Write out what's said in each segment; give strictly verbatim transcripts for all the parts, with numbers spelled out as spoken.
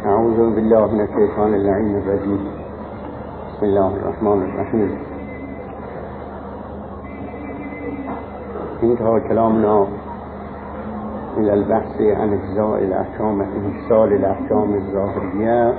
أعوذ بالله من الشيطان اللعين الرجيم. بسم الله الرحمن الرحيم. انتهى كلامنا إلى البحث عن إجزاء الأحكام إنفصال الأحكام الظاهرية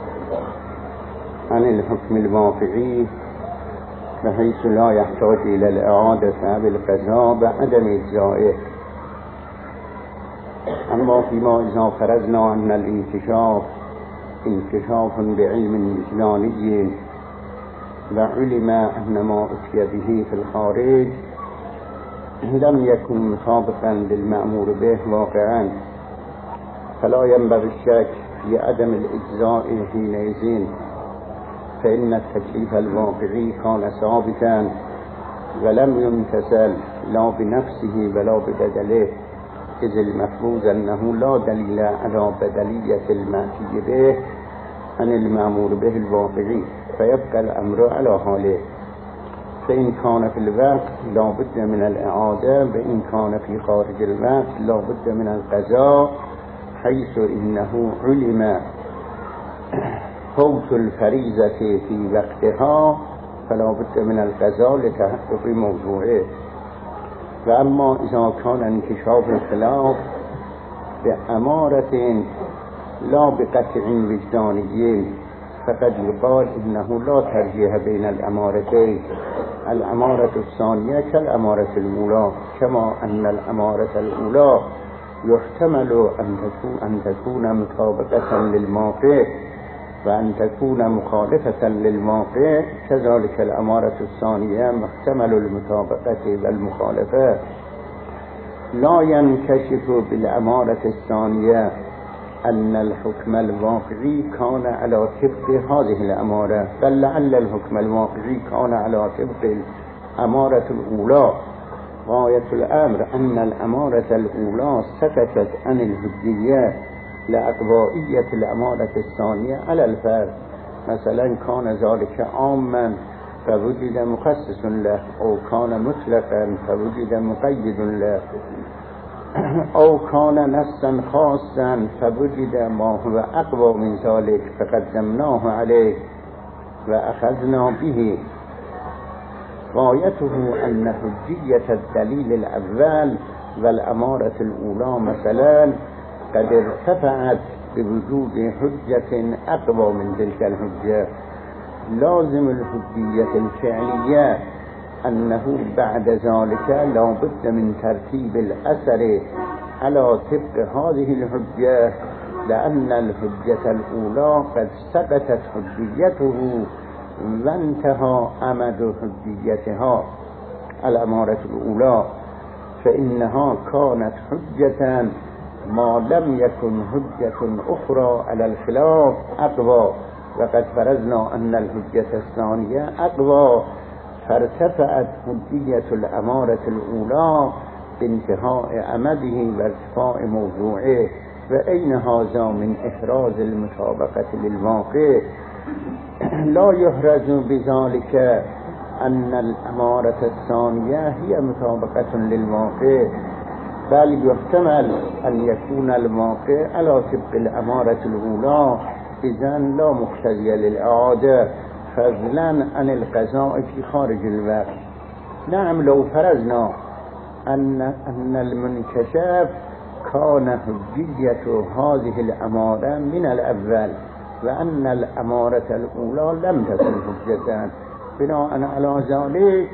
عن الحكم الواقعي بحيث لا يحتاج إلى الإعادة بالقضاء بعدم إجزائه. أما فيما إذا فرضنا أن الانكشاف انكشاف بعلم وجداني وعلم أن ما أتي به في الخارج لم يكن مطابقا للمأمور به واقعا، فلا ينبغي الشك في عدم الإجزاء حينئذ، فإن التكليف الواقعي كان ثابتا ولم ينفصل لا بنفسه ولا ببدله، إذ المفروض أنه لا دليل على بدلية المأتي به عن المأمور به الواقعي، فيبقى الأمر على حاله. فإن كان في الوقت لا بد من الإعادة، وإن كان في خارج الوقت لا بد من القضاء، حيث إنه علم فوت الفريضة في وقتها فلا بد من القضاء لتحقق موضوعه. وأما إذا كان انكشاف الخلاف بأمارة لا بقطع وجداني فقد يقال إنه لا ترجيح بين الأمارتين، الأمارة الثانية كالأمارة الأولى، كما أن الأمارة الأولى يحتمل أن تكون, أن تكون مطابقة للواقع وأن تكون مخالفة للواقع، كذلك الأمارة الثانية محتمل المطابقة والمخالفة. لا ينكشف بالأمارة الثانية أن الحكم الواقعي كان على طبق هذه الأمارة، بل لعل الحكم الواقعي كان على طبق الأمارة الأولى. غاية الأمر أن الأمارة الأولى سكتت عن الحجية لأقوائية الأمارة الثانية على الفرد. مثلا كان ذلك عاما فوجد مخصص له، أو كان مطلقا فوجد مقيد له، أو كان نصا خاصا فوجد ما هو أقوى من ذلك فقدمناه عليه وأخذنا به. غايته أن حجية الدليل الأول والأمارة الأولى مثلا قد ارتفعت بوجود حجة أقوى من تلك الحجة. لازم الحجية الفعلية أنه بعد ذلك لا بد من ترتيب الأثر على طبق هذه الحجة، لأن الحجة الأولى قد سقطت حجيته وانتهى أمد حجيتها الأمارة الأولى، فإنها كانت حجة ما لم يكن حجة أخرى على الخلاف أقوى، وقد فرضنا أن الحجة الثانية أقوى، فارتفعت حجية الأمارة الأولى بانتهاء أمده وارتفاع موضوعه. وأين هذا من إحراز المطابقة للواقع؟ لا يحرز بذلك أن الأمارة الثانية هي مطابقة للواقع، بل يحتمل أن يكون الواقع على طبق الأمارة الأولى، إذن لا مقتضي للإعادة، فضلا عن القضاء في خارج الوقت. نعم، لو فرضنا أن أن المنكشف كان حجية هذه الأمارة من الأول، وأن الأمارة الأولى لم تكن حجة، بناء على ذلك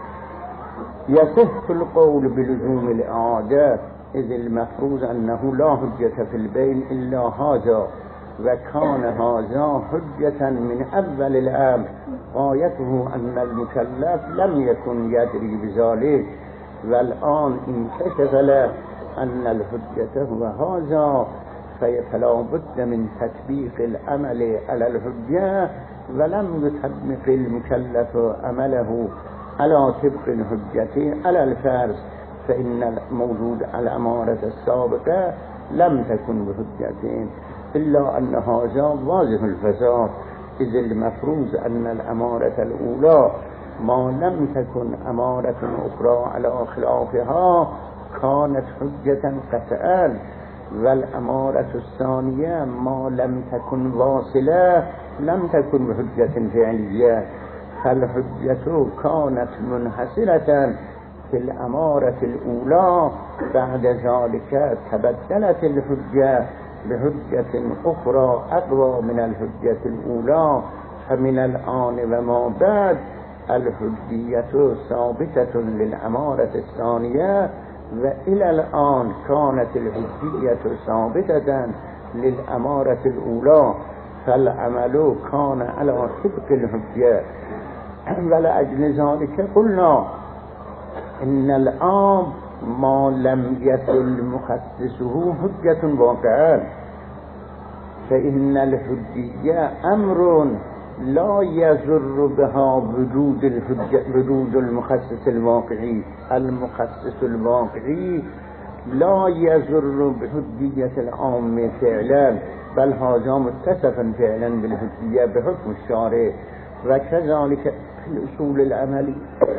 يصح القول بلزوم الإعادة، إذ المفروض أنه لا حجة في البين إلا هذا، وكان هذا حجة من أول الأمر. غايته أن المكلف لم يكن يدري بذلك، والآن انكشف له أن الحجة هو هذا، فلا بد من تطبيق العمل على الحجة، ولم يطبق المكلف عمله على طبق الحجة على الفرض، فإن الموجود الأمارة السابقة لم تكن بحجة، إلا أن هذا واضح الفساد، إذ المفروض أن الأمارة الأولى ما لم تكن أمارة أخرى على خلافها كانت حجة قطعا، والأمارة الثانية ما لم تكن واصلة لم تكن بحجة فعلية، فالحجة كانت منحصرة في الأمارة الأولى، بعد ذلك تبدلت الحجة بحجة أخرى أقوى من الحجة الأولى، فمن الآن وما بعد الحجية ثابتة للأمارة الثانية، وإلى الآن كانت الحجية ثابتة للأمارة الأولى، فالعمل كان على طبق الحجة. ولأجل ذلك قلنا إن الآن ما لم يصل مخصصه حجة واقعا، فإن الحجية أمر لا يضر بها وجود الحجة وجود المخصص الواقعي. المخصص الواقعي لا يضر بحجية العام فعلا، بل هذا متصفا فعلا بالحجية بحكم الشارع، وكذلك في الأصول العملي.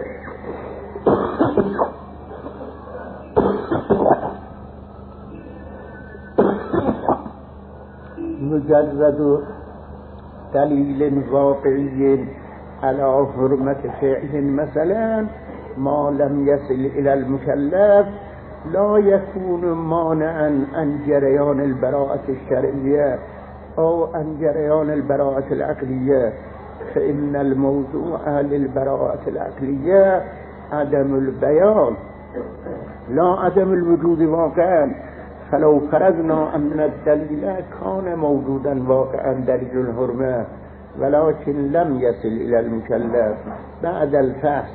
مجرد دليل واقعي على حرمة فعل مثلا ما لم يصل إلى المكلف لا يكون مانعا عن جريان البراءة الشرعية أو عن جريان البراءة العقلية، فإن الموضوع للبراءة العقلية عدم البيان لا عدم الوجود واقعا. فلو فرضنا أن الدليل كان موجودا واقعا دليل الحرمة ولكن لم يصل إلى المكلف بعد الفحص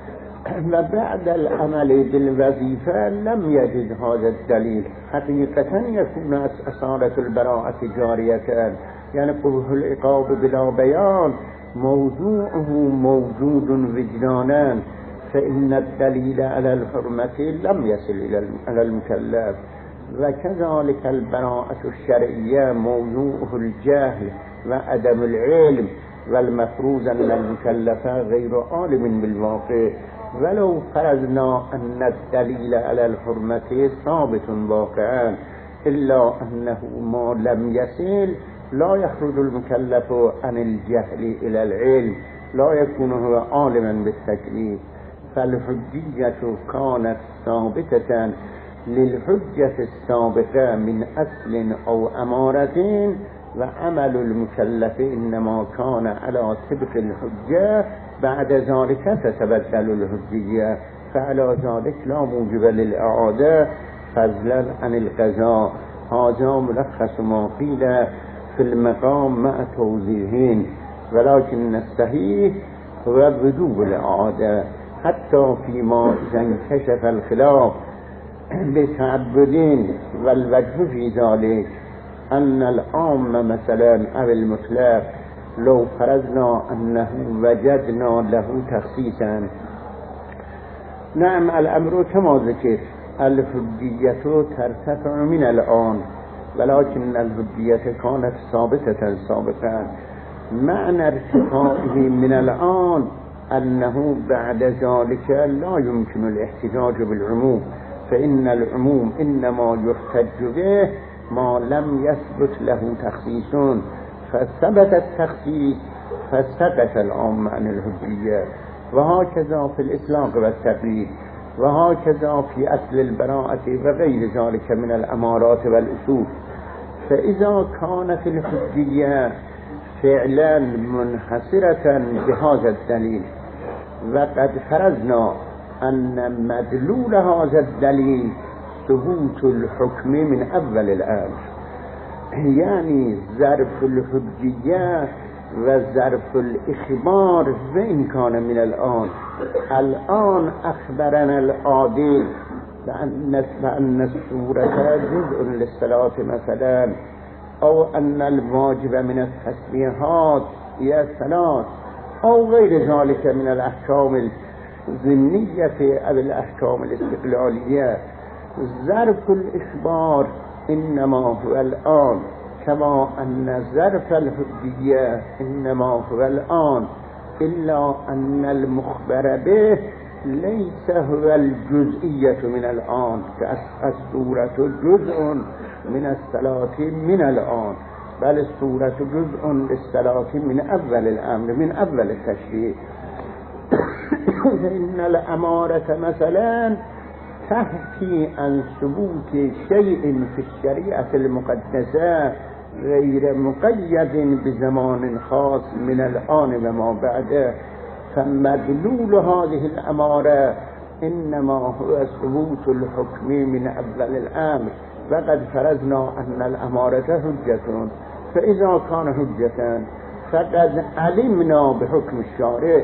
وبعد العمل بالوظيفة لم يجد هذا الدليل، حقيقة يكون أصالة البراءة جارية، يعني قبح العقاب بلا بيان موضوعه موجود وجدانا، فإن الدليل على الحرمة لم يصل إلى المكلف. وكذلك البراءة الشرعية موضوعه الجهل وعدم العلم، والمفروض أن المكلف غير عالم بالواقع. ولو فرضنا أن الدليل على الحرمة ثابت واقعا إلا أنه ما لم يصل لا يخرج المكلف عن الجهل إلى العلم، لا يكون هو عالما بالتكليف. فالحجية كانت ثابتة للحجة السابقة من أصل أو أمارة، وعمل المكلف إنما كان على طبق الحجة، بعد ذلك تتبدل الحجية، فعلى ذلك لا موجب للإعادة فضلا عن القضاء. هذا ملخص ما قيل في المقام مع توضيحين، ولكن الصحيح هو وجوب الإعادة حتى فيما إذا انكشف الخلاف بتعبدين. والوجه في ذلك أن العام مثلا أو المطلق لو فرضنا أنه وجدنا له تخصيصا، نعم الأمر كما ذكر الحجية ترتفع من الآن، ولكن الحجية كانت ثابتة سابقا. معنى ارتفاعه من الآن أنه بعد ذلك لا يمكن الاحتجاج بالعموم، فإن العموم إنما يحتج به ما لم يثبت له تخصيص، فثبت التخصيص فسقط العام عن الحجية. وهكذا في الإطلاق والتقييد، وهكذا في أصل البراءة وغير ذلك من الأمارات والأصول. فإذا كانت الحجية فعلا منحصرة بهذا الدليل، وقد فرضنا أن مدلول هذا الدليل ثبوت الحكم من أول الأمر، يعني ظرف الحجية وظرف الإخبار وإن كان من الآن. الآن أخبرنا العادل بأن السورة جزء للصلاة مثلا، أو أن الواجب من التسبيحات هي الصلاة، أو غير ذلك من الأحكام الضمنية أو الأحكام الاستقلالية. ظرف الإخبار إنما هو الآن، كما أن ظرف الحجية إنما هو الآن، إلا أن المخبر به ليس هو الجزئية من الآن، كالسورة جزء من الصلاة من الآن، بل السورة جزء للصلاة من أول الأمر، من أول التشريع. إن الأمارة مثلا تحكي عن ثبوت شيء في الشريعة المقدسة غير مقيد بزمان خاص من الآن وما بعده، فمدلول هذه الأمارة إنما هو ثبوت الحكم من أول الأمر. وقد فرضنا أن الأمارة حجة، فإذا كان حجة فقد علمنا بحكم الشارع،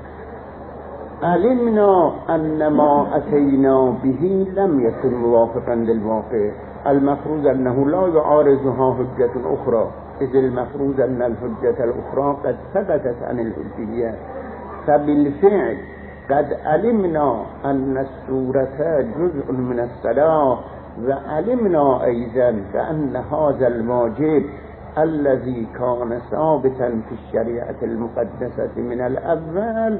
علمنا أن ما أتينا به لم يكن موافقا للواقع، المفروض أنه لا يعارضها حجة أخرى، إذ المفروض أن الحجة الأخرى قد ثبتت عن الحجية. فبالفعل قد علمنا أن السورة جزء من الصلاة، وعلمنا أيضا بأن هذا الواجب الذي كان ثابتا في الشريعة المقدسة من الأول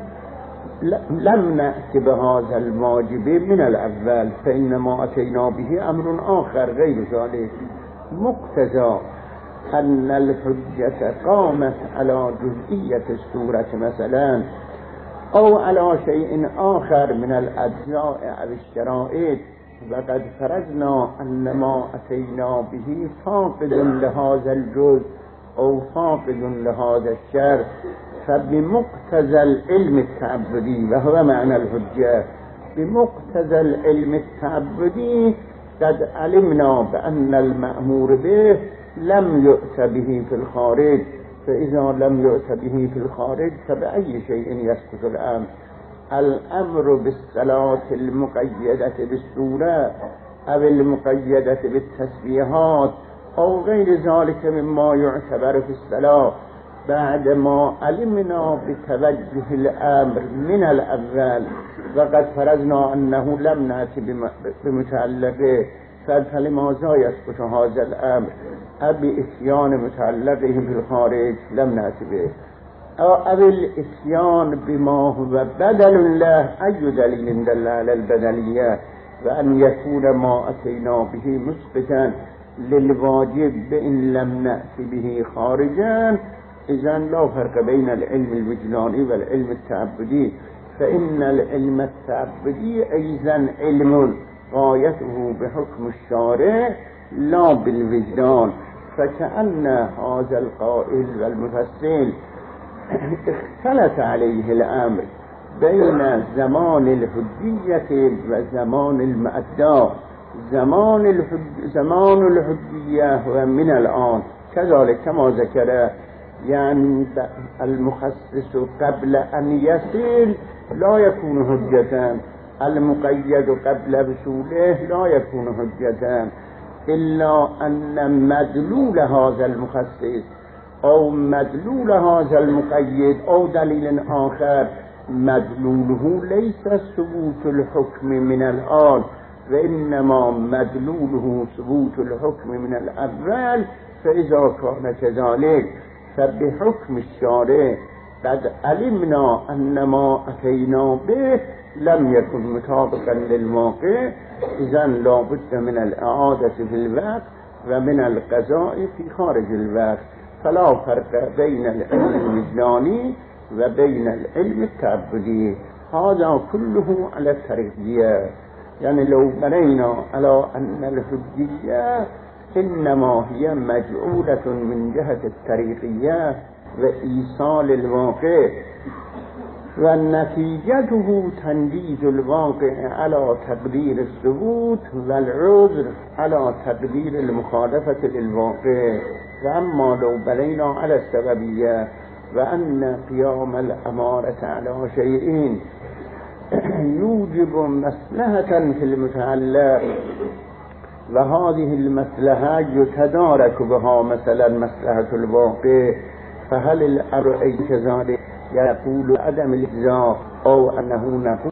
لم نأتي بهذا الواجب من الأول، فإنما أتينا به أمر آخر غير ذلك. مقتضى أن الحجة قامت على جزئية السورة مثلا، أو على شيء آخر من الأجزاء أو الشرائط، وقد فرضنا أن ما أتينا به فاقد لهذا الجزء أو فاقد لهذا الشر، فبمقتضى العلم التعبدي، وهو معنى الحجة، بمقتضى العلم التعبدي قد علمنا بأن المأمور به لم يؤت به في الخارج، فإذا لم يؤت به في الخارج فبأي شيء يسقط الأمر؟ الأمر بالصلاة المقيدة بالسورة أو المقيدة بالتسبيحات أو غير ذلك مما يعتبر في الصلاة بعد ما علمنا بتوجه الأمر من الأول، وقد فرضنا أنه لم نأتي بمتعلقه، فلماذا يسقط هذا الأمر؟ أبي إتيان متعلقه في الخارج لم نأتي به، أو أبي الإتيان بما هو بدل له، أي دليل دل على البدلية، وأن يكون ما أتينا به مسقطا للواجب بإن لم نأتي به خارجا. إذن لا فرق بين العلم الوجداني والعلم التعبدي، فإن العلم التعبدي أيضا علم غايته بحكم الشارع لا بالوجدان. فكأن هذا القائل والمفصل اختلط عليه الأمر بين زمان الحجية وزمان المؤدى. زمان الحج... زمان الحجية هو من الآن، كذلك كما ذكر، يعني المخصص قبل أن يصل لا يكون حجة، المقيد قبل وصوله لا يكون حجة، إلا أن مدلول هذا المخصص أو مدلول هذا المقيد أو دليل آخر مدلوله ليس ثبوت الحكم من الآن، وإنما مدلوله ثبوت الحكم من الأول. فإذا كان كذلك فبحكم الشارع قد علمنا أن ما أتينا به لم يكن مطابقا للواقع، إذن لا بد من الإعادة في الوقت ومن القضاء في خارج الوقت. فلا فرق بين العلم الوجداني وبين العلم التعبدي، هذا كله على الترجية. يعني لو بنينا على أن الحجية إنما هي مجعولة من جهة الطريقية وإيصال الواقع، ونتيجته تنجيز الواقع على تقدير الثبوت والعذر على تقدير المخالفة للواقع. وأما لو بنينا على السببية وأن قيام الأمارة على شيء يوجب مصلحة في المتعلق، وهذه المصلحة يتدارك بها مثلا مصلحة الواقع، فهل الأمر كذلك يقول عدم الإجزاء أو أنه نقول